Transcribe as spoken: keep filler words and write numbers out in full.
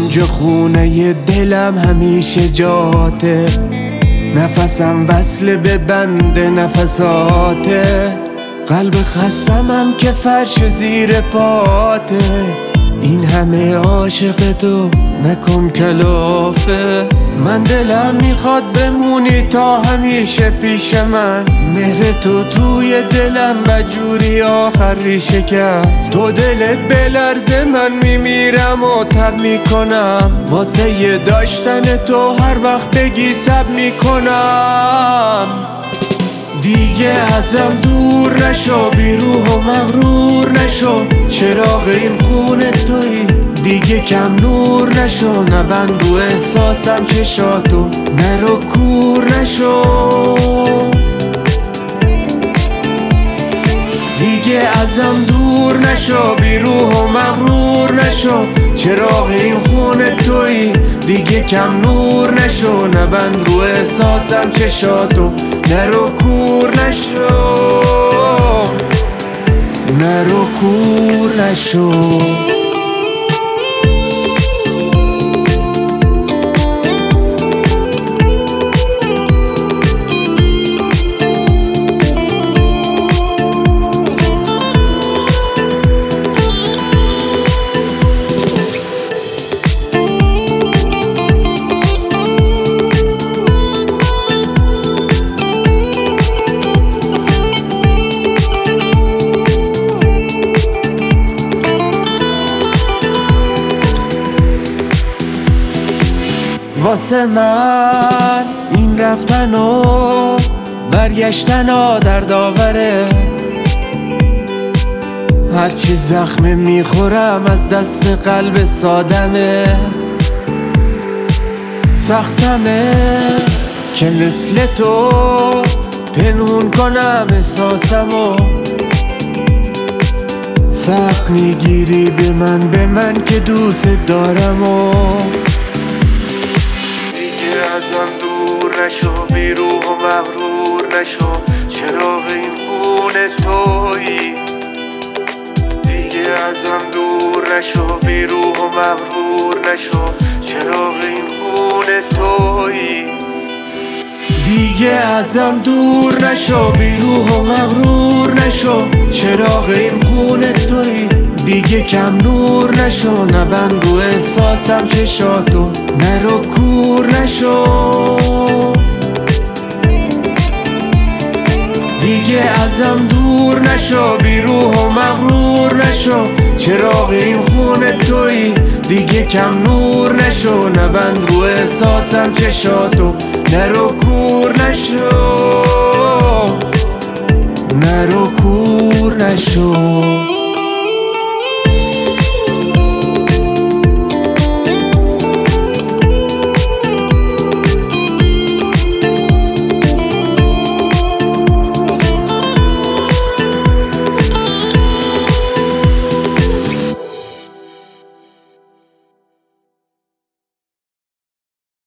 اینجا خونه دلم همیشه جاته، نفسم وصل به بند نفساته، قلب خستم هم که فرش زیر پاته، این همه عاشق تو نکن کلافه. من دلم میخواد بمونی تا همیشه پیش من، مهر تو توی دلم بجوری آخر ریشه کرد، تو دلت بلرزه من میمیرم و تب میکنم، واسه یه داشتن تو هر وقت بگی سب میکنم. دیگه ازم دور نشو، بی روح و مغرور نشو، چراغ این خونه تویی دیگه کم نور نشو، نبند رو احساسم چشاتو نرو کور نشو. دیگه ازم دور نشو، بی روح و مغرور نشو، چراغ این خونه تویی دیگه کم نور نشو، نبند رو احساسم چشاتو نرو کور نشو، نرو کور نشو. واسه من این رفتن و برگشتن ها درد آوره، هرچی زخمه میخورم از دست قلب سادمه، سختمه که مثل تو پنهون کنم احساسمو، سخت میگیری به من به من که دوست دارم و ازم دور نشو، بی روح و مغرور نشو، چراغ این خونه تویی دیگه ازم دور نشو، بی روح و مغرور نشو، چراغ این خونه تویی دیگه ازم دور نشو، بی روح و مغرور نشو، چراغ این خونه تویی دیگه کم نور نشو، نبند رو احساسم چشاتو نرو کور نشو. دیگه ازم دور نشو، بی روح و مغرور نشو، چراغ این خونه تویی دیگه کم نور نشو، نبند رو احساسم چشاتو نرو کور نشو، نرو کور نشو.